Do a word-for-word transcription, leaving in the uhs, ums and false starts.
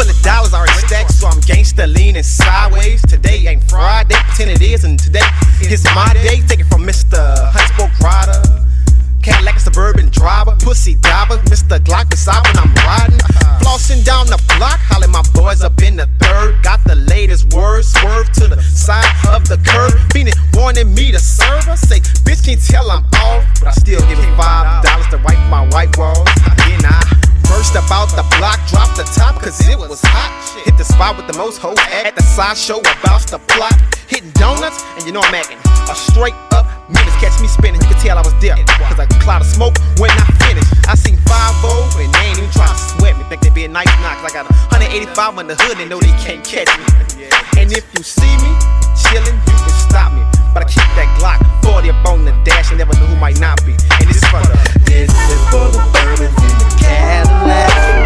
full of dollars already stacked, so I'm gangsta leaning sideways. Today ain't Friday, pretend it is, and today is my day. Take it from Mister Huntspoke Rider, Cadillac Suburban driver, pussy diver, Mister Glock beside when I'm riding. Flossing down the block, hollering my boys up in the third. Got the latest word, swerve to the side of the curb. Phoenix wanting me to serve her. Say, bitch can't tell I'm off, but I still give it five dollars to wipe my white walls. Then I burst about the block, dropped the top cause it was hot. Hit the spot with the most hoes at the sideshow about the plot. Hitting donuts, and you know I'm acting a straight up minutes. Catch me spinning, you can tell I was there cause a cloud of smoke when I finished. I seen five oh and they ain't even trying to sweat me. Think they be a nice knock cause I got one eighty-five on the hood and know they can't catch me. And if you see me chillin', you can stop me, but I keep that Glock forty up on the dash and never know who might not be. And this is for the, this is for the bourbons in the Cadillac.